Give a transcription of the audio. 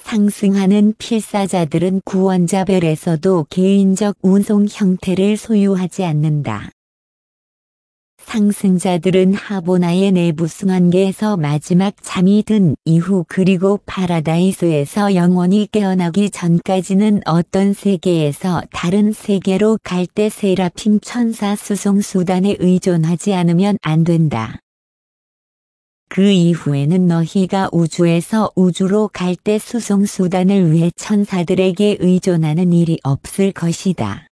상승하는 필사자들은 구원자별에서도 개인적 운송 형태를 소유하지 않는다. 상승자들은 하보나의 내부 승환계에서 마지막 잠이 든 이후 그리고 파라다이스에서 영원히 깨어나기 전까지는 어떤 세계에서 다른 세계로 갈 때 세라핌 천사 수송 수단에 의존하지 않으면 안 된다. 그 이후에는 너희가 우주에서 우주로 갈 때 수송 수단을 위해 천사들에게 의존하는 일이 없을 것이다.